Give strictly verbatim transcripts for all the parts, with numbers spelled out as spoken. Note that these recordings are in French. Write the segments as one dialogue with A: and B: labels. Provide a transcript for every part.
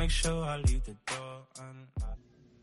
A: make sure I leave the door unlocked.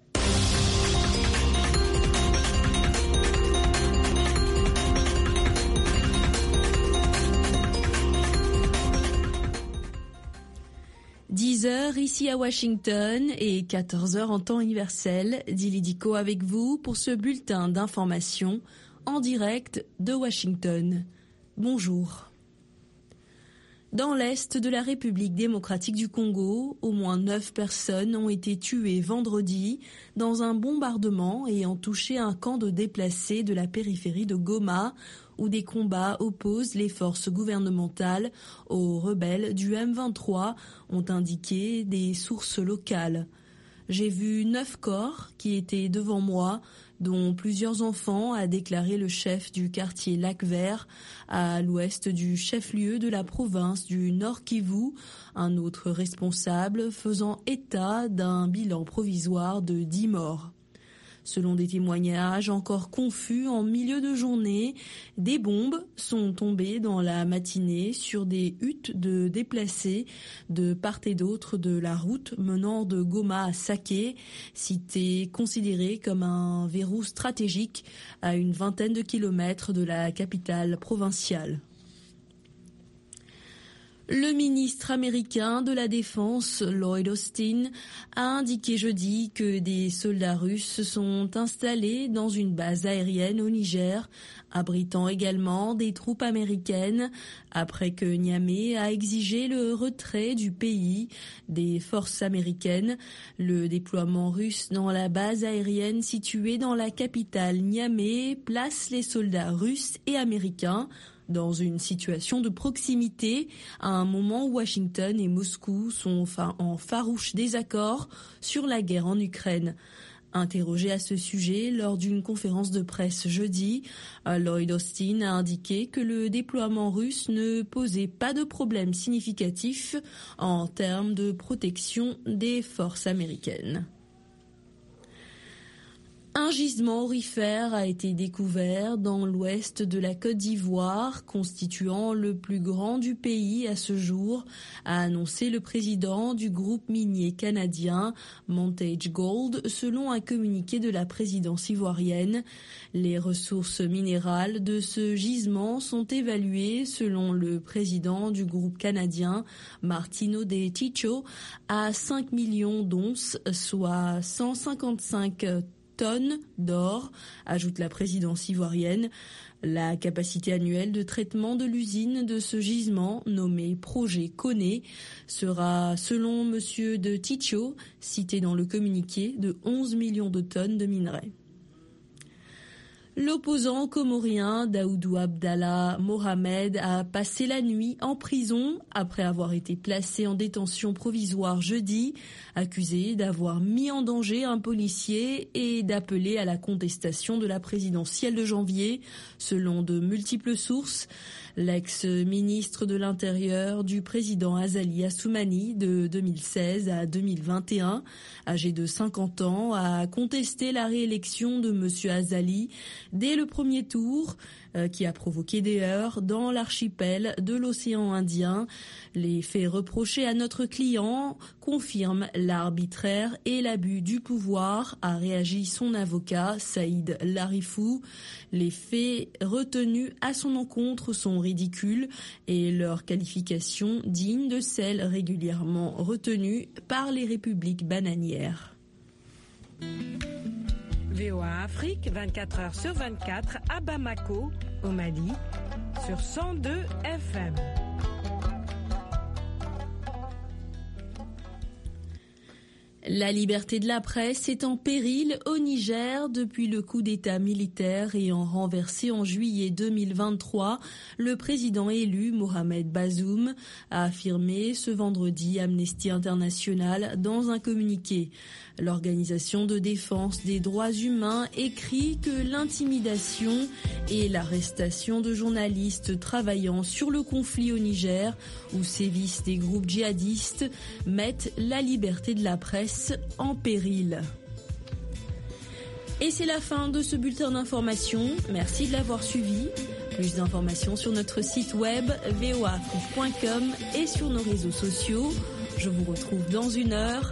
B: dix heures ici à Washington et quatorze heures en temps universel. Dili Diko avec vous pour ce bulletin d'information en direct de Washington. Bonjour. Dans l'est de la République démocratique du Congo, au moins neuf personnes ont été tuées vendredi dans un bombardement ayant touché un camp de déplacés de la périphérie de Goma, où des combats opposent les forces gouvernementales aux rebelles du M vingt-trois, ont indiqué des sources locales. J'ai vu neuf corps qui étaient devant moi, dont plusieurs enfants, a déclaré le chef du quartier Lac-Vert, à l'ouest du chef-lieu de la province du Nord Kivu, un autre responsable faisant état d'un bilan provisoire de dix morts. Selon des témoignages encore confus en milieu de journée, des bombes sont tombées dans la matinée sur des huttes de déplacés de part et d'autre de la route menant de Goma à Saké, cité considérée comme un verrou stratégique à une vingtaine de kilomètres de la capitale provinciale. Le ministre américain de la Défense, Lloyd Austin, a indiqué jeudi que des soldats russes se sont installés dans une base aérienne au Niger, abritant également des troupes américaines, après que Niamey a exigé le retrait du pays des forces américaines. Le déploiement russe dans la base aérienne située dans la capitale Niamey place les soldats russes et américains dans une situation de proximité à un moment où Washington et Moscou sont en farouche désaccord sur la guerre en Ukraine. Interrogé à ce sujet lors d'une conférence de presse jeudi, Lloyd Austin a indiqué que le déploiement russe ne posait pas de problème significatif en termes de protection des forces américaines. Un gisement aurifère a été découvert dans l'ouest de la Côte d'Ivoire, constituant le plus grand du pays à ce jour, a annoncé le président du groupe minier canadien Montage Gold, selon un communiqué de la présidence ivoirienne. Les ressources minérales de ce gisement sont évaluées, selon le président du groupe canadien Martino De Ticho, à cinq millions d'onces, soit cent cinquante-cinq tonnes d'or, ajoute la présidence ivoirienne. La capacité annuelle de traitement de l'usine de ce gisement, nommé Projet Koné, sera, selon Monsieur De Ticho, cité dans le communiqué, de onze millions de tonnes de minerais. L'opposant comorien Daoudou Abdallah Mohamed a passé la nuit en prison après avoir été placé en détention provisoire jeudi, accusé d'avoir mis en danger un policier et d'appeler à la contestation de la présidentielle de janvier, selon de multiples sources. L'ex-ministre de l'Intérieur du président Azali Assoumani de deux mille seize à deux mille vingt et un, âgé de cinquante ans, a contesté la réélection de Monsieur Azali dès le premier tour, euh, qui a provoqué des heurts dans l'archipel de l'océan Indien. Les faits reprochés à notre client confirment l'arbitraire et l'abus du pouvoir, a réagi son avocat Saïd Larifou. Les faits retenus à son encontre sont ridicules et leur qualification digne de celles régulièrement retenues par les républiques bananières.
C: V O A Afrique, vingt-quatre heures sur vingt-quatre, à Bamako, au Mali, sur cent deux F M.
B: La liberté de la presse est en péril au Niger depuis le coup d'État militaire ayant renversé en juillet deux mille vingt-trois le président élu Mohamed Bazoum, a affirmé ce vendredi Amnesty International dans un communiqué. L'organisation de défense des droits humains écrit que l'intimidation et l'arrestation de journalistes travaillant sur le conflit au Niger, où sévissent des groupes djihadistes, mettent la liberté de la presse en péril. Et c'est la fin de ce bulletin d'information. Merci de l'avoir suivi. Plus d'informations sur notre site web v o a afrique point com et sur nos réseaux sociaux. Je vous retrouve dans une heure.